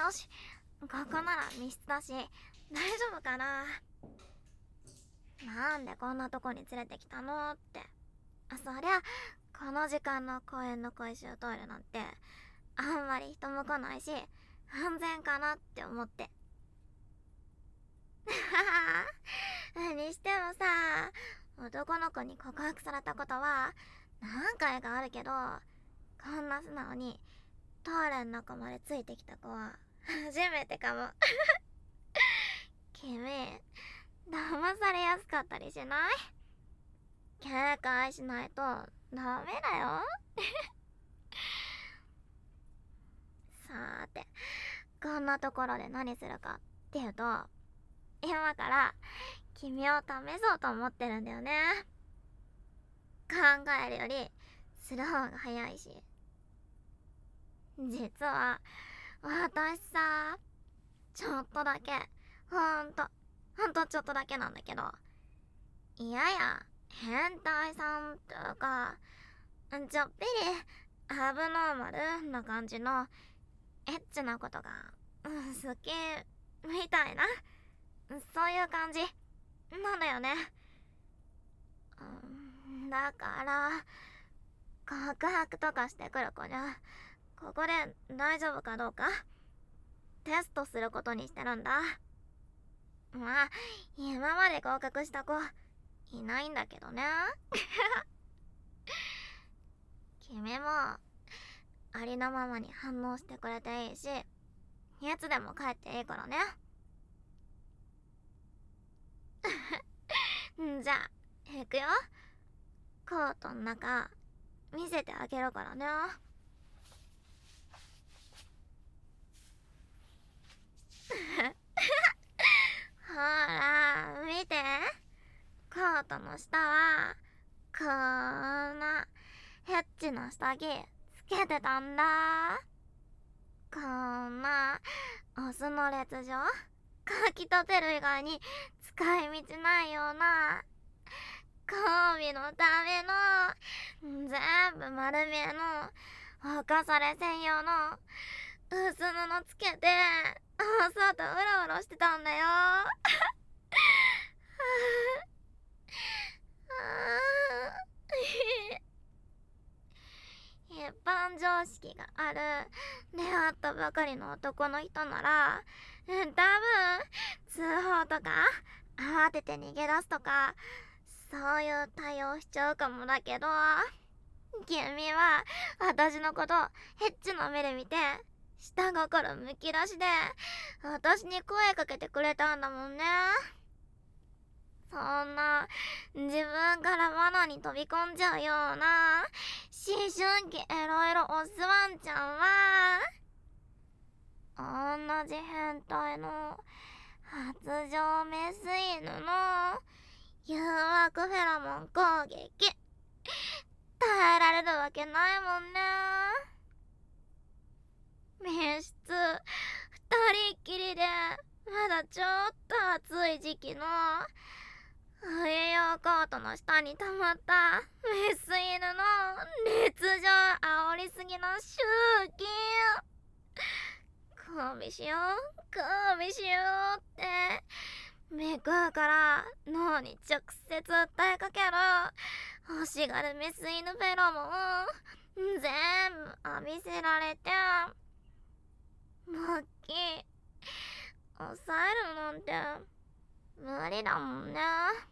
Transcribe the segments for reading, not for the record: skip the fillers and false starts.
よし、ここなら密室だし大丈夫かな。なんでこんなとこに連れてきたのって。そりゃこの時間の公園の公衆トイレなんてあんまり人も来ないし安全かなって思って。にしてもさ、男の子に告白されたことは何回かあるけど、こんな素直にトイレの中までついてきた子は初めてかも。君、騙されやすかったりしない？警戒しないとダメだよ。さーて、こんなところで何するかっていうと、今から君を試そうと思ってるんだよね。考えるよりする方が早いし。実は私さ、ちょっとだけ、ほんとちょっとだけなんだけど、いやや変態さんとかちょっぴりアブノーマルな感じのエッチなことが、好きみたいな、そういう感じなんだよね。だから告白とかしてくる子にゃ、ここで大丈夫かどうかテストすることにしてるんだ。まあ今まで合格した子いないんだけどね。君もありのままに反応してくれていいし、いつでも帰っていいからね。じゃあ行くよ。コートの中見せてあげるからね。ほら見て、コートの下はこんなヘッチな下着つけてたんだ。こんなオスの烈女かきたてる以外に使い道ないような、交尾のための全部丸見えの犯され専用の薄布つけて外うろうろしてたんだよ。一般常識がある出会ったばかりの男の人なら多分通報とか慌てて逃げ出すとかそういう対応しちゃうかもだけど、君は私のことヘッチの目で見て下心むき出しで私に声かけてくれたんだもんね。そんな自分から罠に飛び込んじゃうような思春期エロエロオスワンちゃんは同じ変態の発情メス犬の誘惑フェロモン攻撃耐えられるわけないもんね。密室二人っきりでまだちょっと暑い時期の冬用コートの下に溜まったメス犬の烈情煽りすぎの周期、交尾しよう交尾しようって目から脳に直接訴えかける欲しがるメス犬フェロモン全部浴びせられて、マッキー抑えるなんて無理だもんね。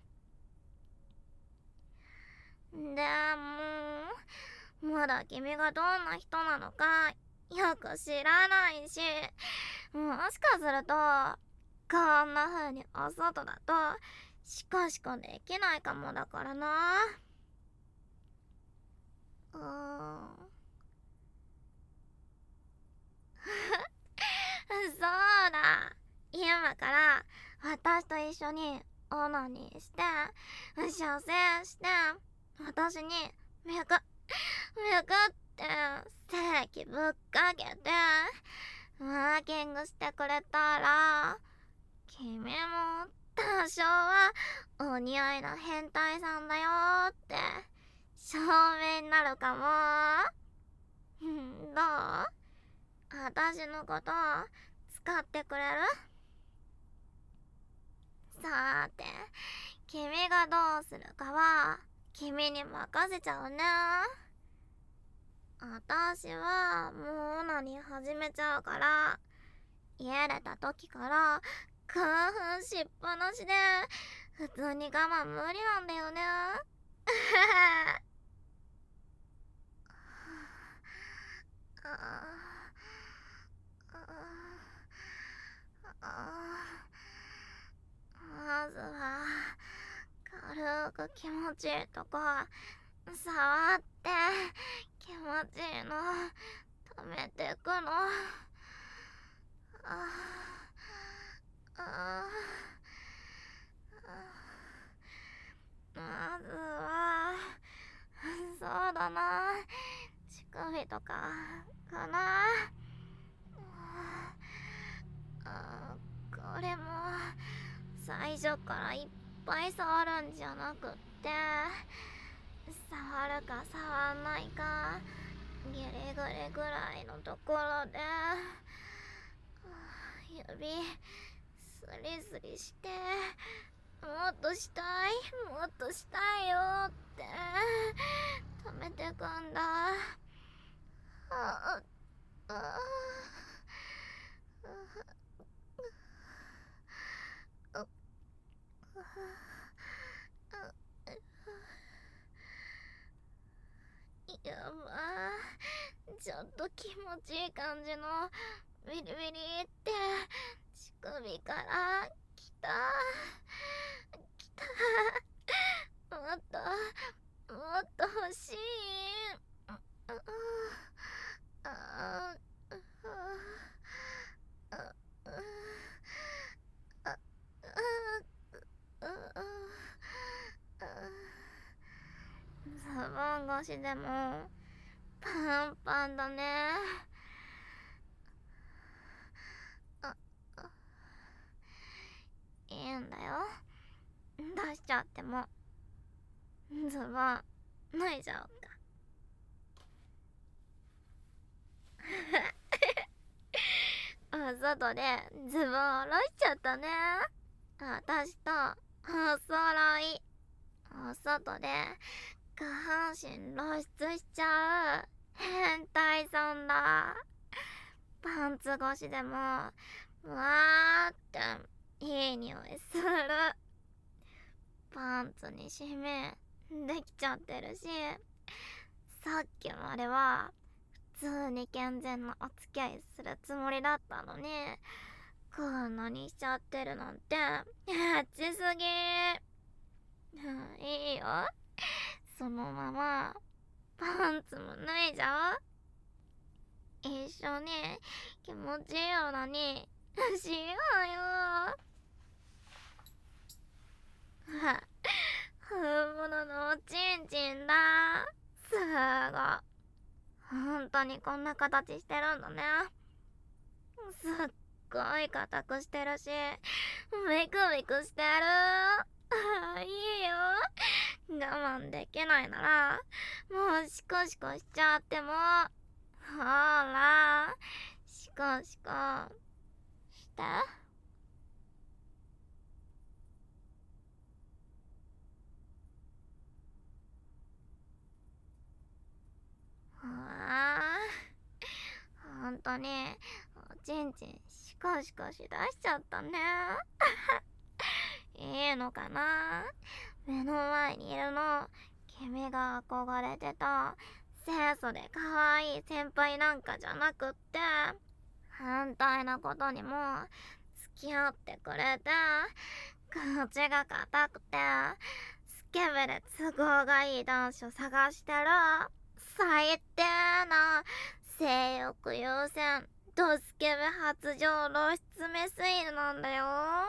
でもまだ君がどんな人なのかよく知らないし、もしかするとこんな風にお外だとシコシコできないかもだからな。そうだ、今から私と一緒にオナニーして射精して私にメクって正規ぶっかけてマーキングしてくれたら、君も多少はお似合いな変態さんだよって証明になるかも。どう？私のこと使ってくれる？さーて、君がどうするかは君に任せちゃうね。私はもうオナニー始めちゃうから、家出た時から興奮しっぱなしで普通に我慢無理なんだよね。まずは軽く気持ちいいとこ触って気持ちいいの溜めてくの。まずはそうだな、乳首とかかな。これも最初からいっぱい触るんじゃなくって、触るか触んないかギリギリぐらいのところで指スリスリして、もっとしたいもっとしたいよって止めてくんだ。やば、ちょっと気持ちいい感じのビリビリって乳首からきたもっともっと欲しい。ズボン越しでもパンパンだね。いいんだよ、出しちゃっても。ズボン脱いじゃおうか。お外でズボン下ろしちゃったね。私とお揃い。お外で下半身露出しちゃう変態さんだ。パンツ越しでもわーっていい匂いする。パンツにシミできちゃってるし、さっきまでは普通に健全なお付き合いするつもりだったのに、こんなにしちゃってるなんてエッチすぎ。いいよ、そのままパンツも脱いじゃおう。一緒に気持ちいいようなにしようよ。本物のおちんちんだ。すごい、本当にこんな形してるんだね。すっごい硬くしてるしビクビクしてる。いいよ、我慢できないならもうシコシコしちゃっても。ほらシコシコして。ほんとにおちんちんシコシコしだしちゃったね。いいのかな、目の前にいるの君が憧れてた清楚で可愛い先輩なんかじゃなくって、反対なことにも付き合ってくれて、口が硬くてスケベで都合がいい男子を探してる最低な性欲優先ドスケベ発情露出メス犬なんだよ。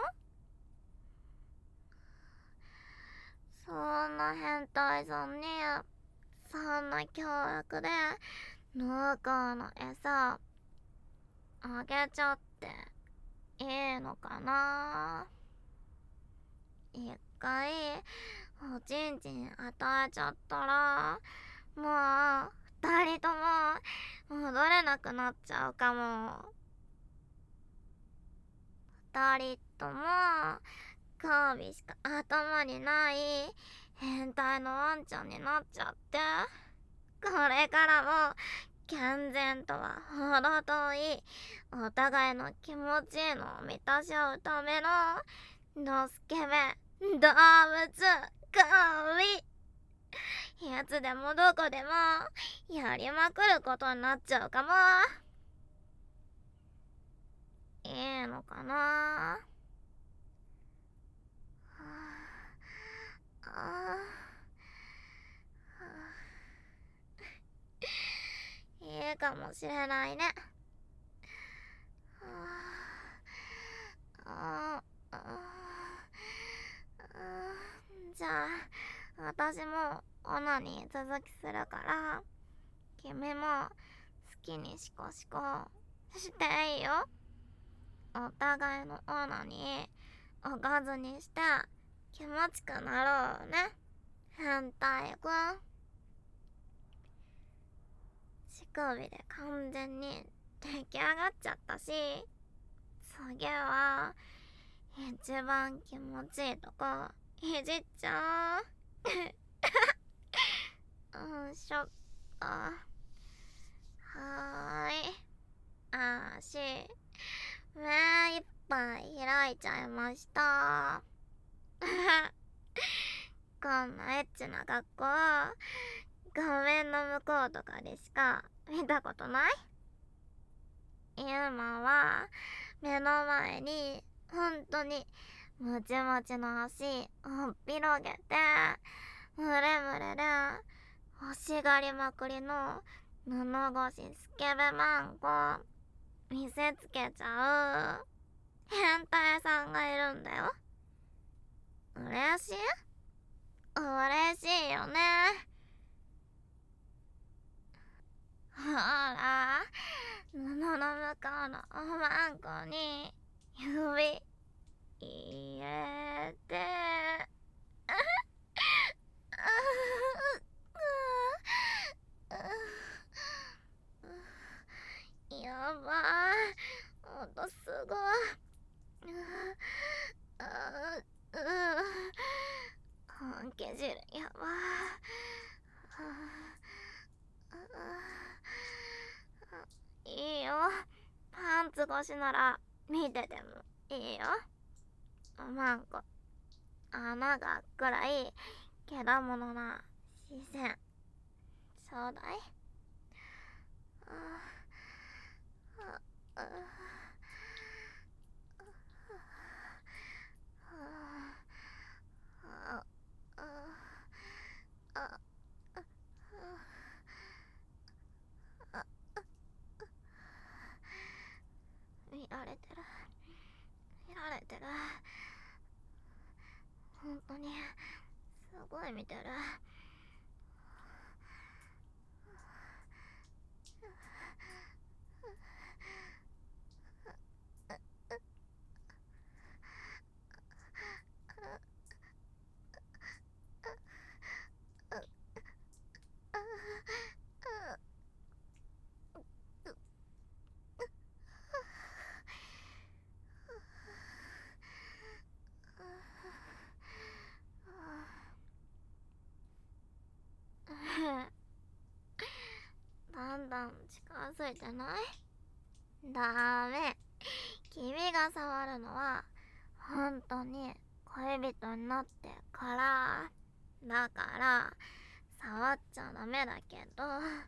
そんな変態さんにそんな凶悪で濃厚な餌あげちゃっていいのかな。一回おちんちん与えちゃったらもう二人とも戻れなくなっちゃうかも。 二人とも交尾しか頭にない変態のワンちゃんになっちゃって、これからも健全とは程遠いお互いの気持ちいいのを満たし合うためのドスケベ動物交尾、いつでもどこでもやりまくることになっちゃうかも。いいのかな。いいかもしれないね。じゃあ私もオナニー続きするから、君も好きにシコシコしていいよ。お互いのオナニーおかずにして気持ちくなろうね、変態くん。乳首で完全に出来上がっちゃったし、次は一番気持ちいいとこいじっちゃう。しょっと。はーい。足目いっぱい開いちゃいました。こんなエッチな学校画面の向こうとかでしか見たことない。今は目の前に本当にムチムチの足を広げて、ムレムレで欲しがりまくりの布越しスケベマンコ見せつけちゃう変態さんがいるんだよ。嬉しい？嬉しいよね。ほら、布の向こうのマンコに指入れて。やばい、音すごい。本気汁やばい。いいよ、パンツ越しなら見ててもいいよ。マンコ穴が開くくらいけだものな視線ちょうだい。見られてる、見られてる。本当にすごい見てる。だんだん近づいてない？ダメ。君が触るのは本当に恋人になってから。だから触っちゃダメだけど。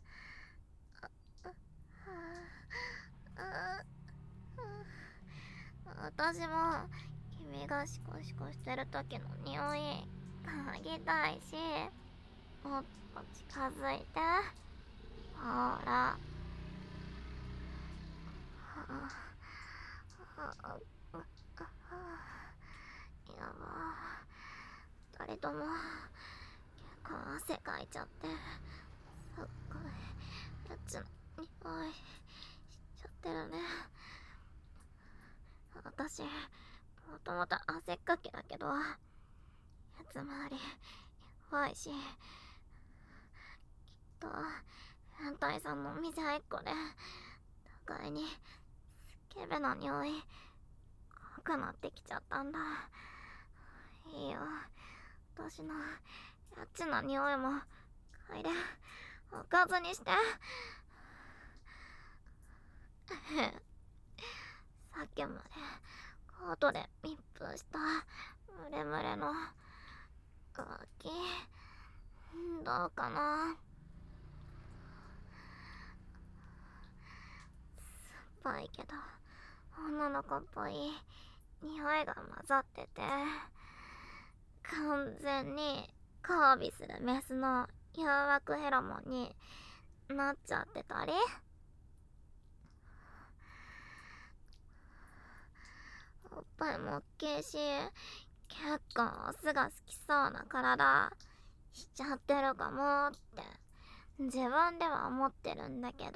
私も君がシコシコしてる時の匂い嗅ぎたいし、もっと近づいて。ほら。やば、二人とも結構汗かいちゃって、すっごいエッチな匂いしちゃってるね。私もともと汗っかきだけど、やつ回り弱いし、きっと変態さんの店一個で互いにスケベな匂いくなってきちゃったんだ。いいよ、私のエッチな匂いも嗅いでおかずにして。さっきまでコートで密封したムレムレの浮気どうかな。酸っぱいけど女の子っぽい匂いが混ざってて、完全に交尾するメスの誘惑フェロモンになっちゃってたり。おっぱいも大きいし、結構オスが好きそうな体しちゃってるかもって自分では思ってるんだけど、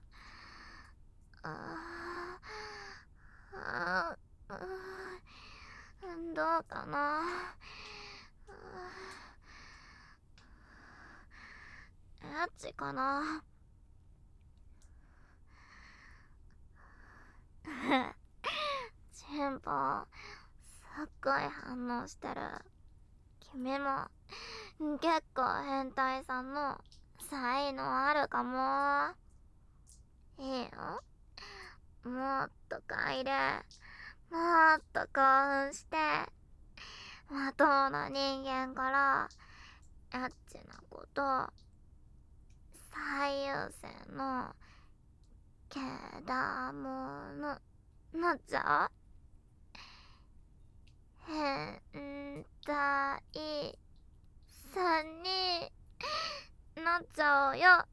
どうかな。エッチかな。チンポすっごい反応してる。君も結構変態さんの才能あるかも。いいよ、もっと嗅いで、もっと興奮して、まともな人間からエッチなこと最優先のけだものなっちゃう。変態さんになっちゃうよ。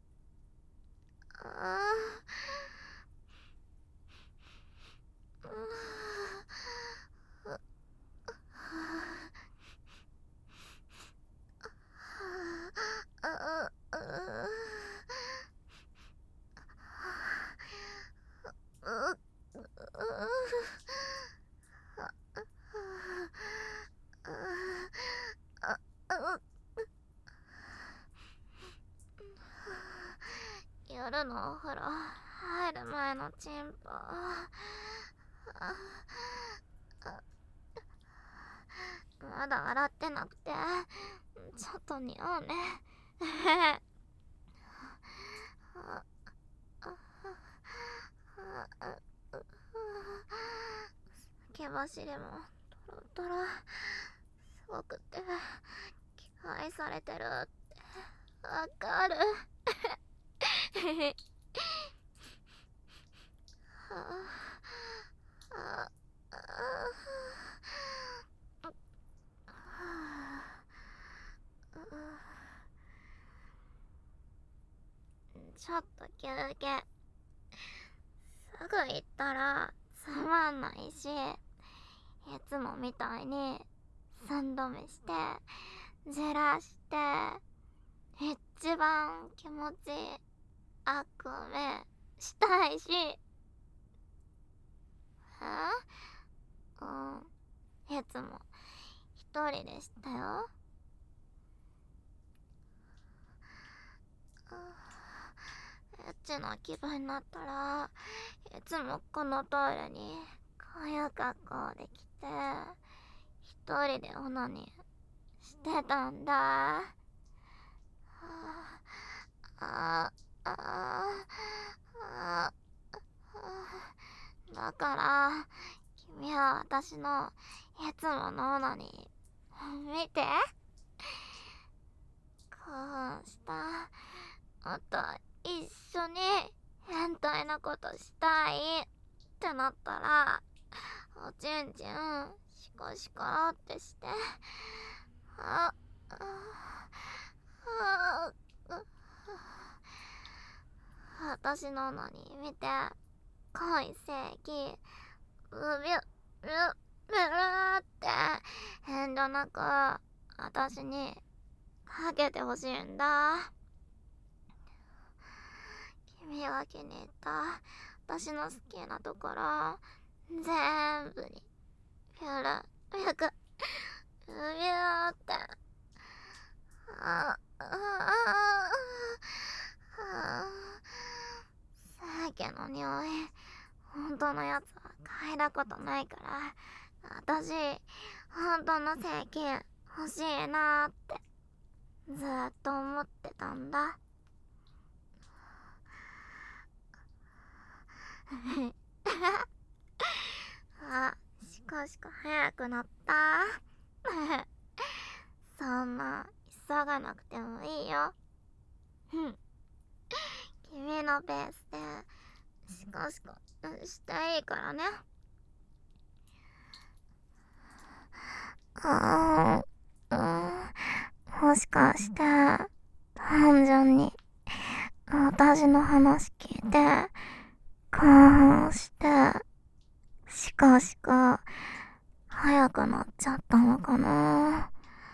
夜のお風呂入る前のチンポ、まだ洗ってなくてちょっと匂うね。毛走りもトロトロ、すごくて期待されてるってわかる。ちょっと休憩。すぐ行ったらつまんないし、いつもみたいに3度目してじらして一番気持ちいい悪目したいし。いつも一人でしたよ。エッチな気分になったらいつもこのトイレにこういう格好で来て一人でオナニーしてたんだ。だから君は私のいつものオナニー見て。興奮した。もっと一緒に変態なことしたいってなったらおちんちんシコシコってして、私ののに見て恋正義うびゅうびゅうって遠慮なく私にかけてほしいんだ。君が気に入った私の好きなところ全部にピュルピュクビューって酒の匂い本当のやつは嗅いだことないから、私、本当の正規欲しいなーってずーっと思ってたんだ。あ、しこしこ早くなった。そんな急がなくてもいいよ。君のペースでしこしこしていいからね。もしかして単純に私の話聞いて興奮してしこしこ早くなっちゃったのかな。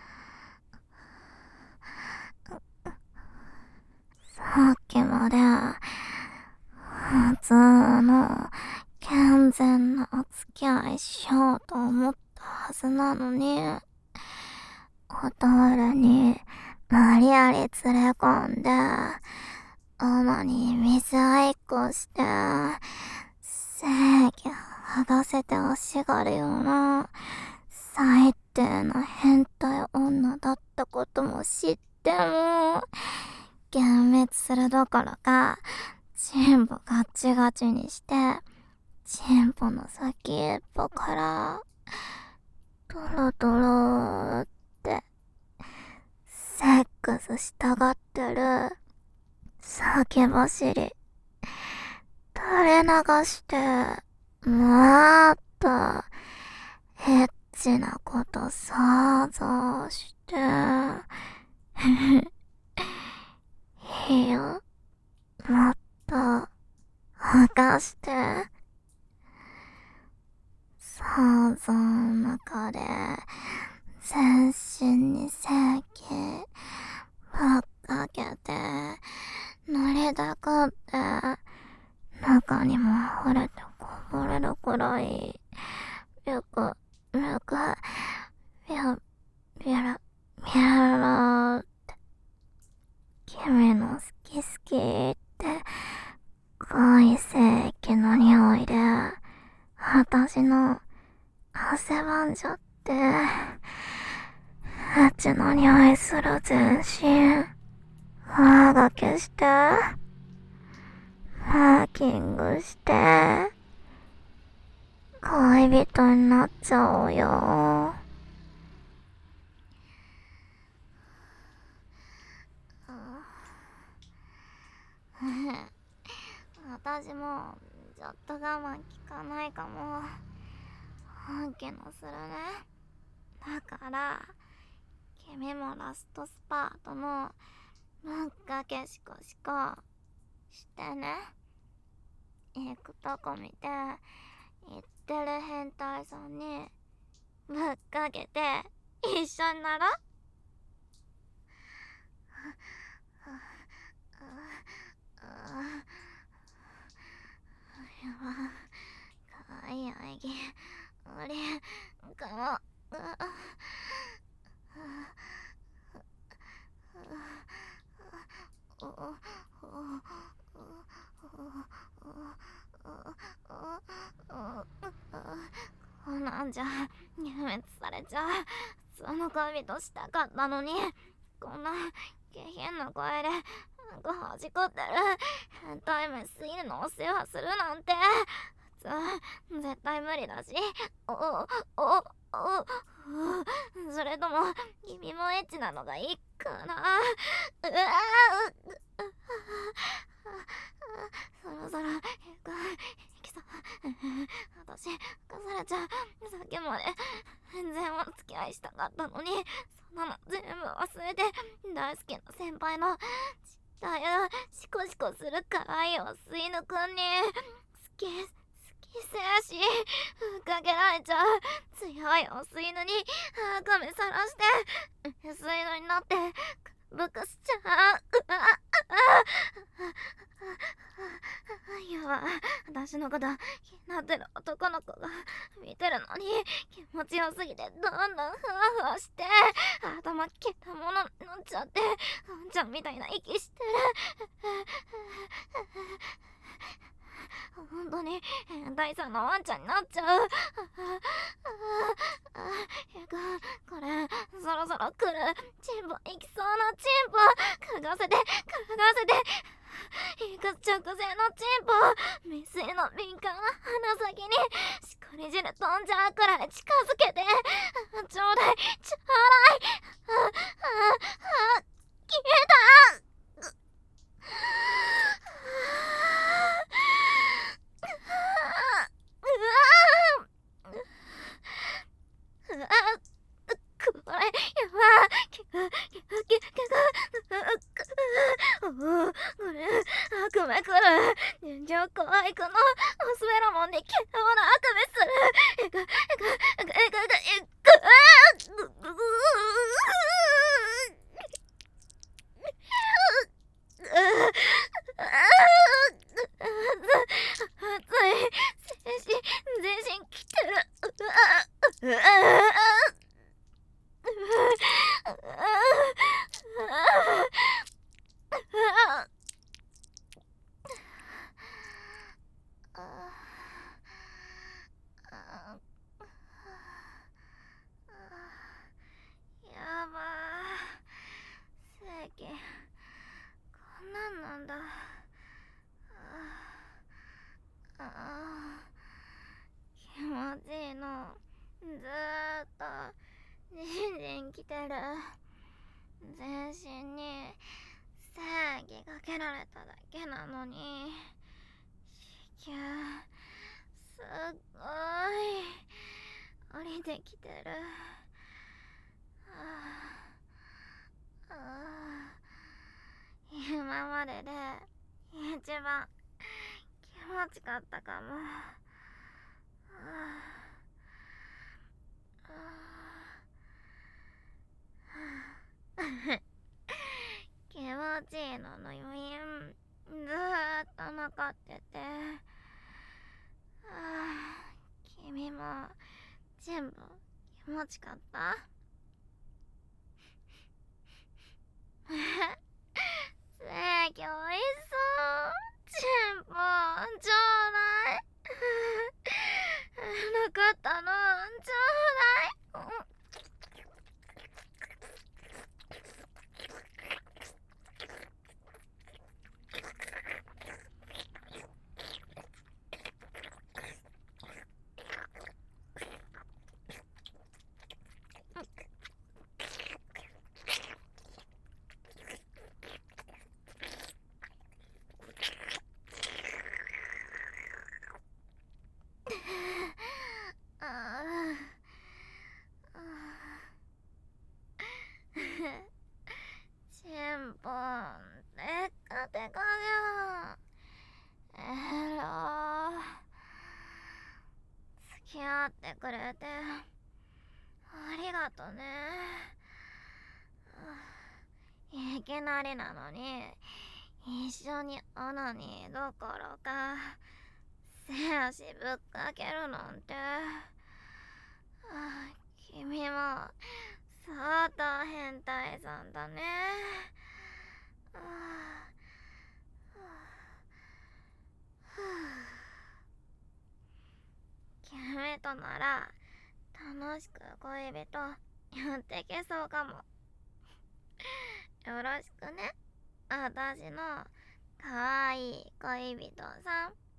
さっきまで普通の健全なお付き合いしようと思ったはずなのに、ホトールに無理やり連れ込んで主に水合いっこして正義剥がせて欲しがるような最低な変態女だったことも知っても幻滅するどころかチンポガッチガチにしてチンポの先っぽからトロトロってセックスしたがってる酒走り垂れ流してもっとエッチなこと想像していいよ、もっと剥がして想像の中で全身に正気ぶっかけて乗りたくって中にも溢れてこぼれるくらいビュクビュクビュビュラビュラって君の好き好きって濃い正気の匂いで私の汗ばんじゃってエッチな匂いする全身歯がけしてマーキングして恋人になっちゃおうよ。私もちょっと我慢効かないかも。本気のするね。だから君もラストスパートのぶっかけしこしこしてね。行くとこ見て言ってる変態さんにぶっかけて一緒になろ。かわいい演技俺かこんなんじゃ幻滅されちゃう。その恋人したかったのにこんな下品な声でなんかはじこってる変態メス犬のお世話するなんて普通絶対無理だし、それとも君もエッチなのがいいかな。そろそろ行きそう。私かされちゃう。さっきまで全然お付き合いしたかったのにそんなの全部忘れて大好きな先輩のちっちゃいシコシコする可愛いお吸い犬くんに好きせやしふっかけられちゃう強いお吸い犬に髪さらして吸い犬になってぶくしちゃう。いや私のこと気になってる男の子が見てるのに気持ちよすぎてどんどんふわふわして頭けたものになっちゃってうんちゃんみたいな息してる。本当のに変態さんのワンちゃんになっちゃう。これそろそろ来る。チンポ行きそうなチンポ、嗅がせて行く直前のチンポ、未遂の敏感な鼻先にしこり汁飛んじゃうくらい近づけてちょうだいちょうだい。消えた。これやば。これ悪夢来る。人情怖いこのオスフェロモンで毛玉の悪夢する。熱い。全身きてる。やばー、正規こんなんなんだ。気持ちいいの。ずーっとじんじんきてる。全身に正義かけられただけなのに子宮すっごい降りてきてる。今までで一番気持ちかったかも。気持ちいいのの余韻ずーっと残ってて、君も全部気持ちかった？正規おいしそう。チンポちょうだい。なかったのちょうだい。チンポテカテカじゃん。付き合ってくれてありがとね。いきなりなのに一緒にオナニーどころか手足ぶっかけるなんて。君も相当変態さんだね。君となら楽しく恋人やっていけそうかも。よろしくね、私のかわいい恋人さん。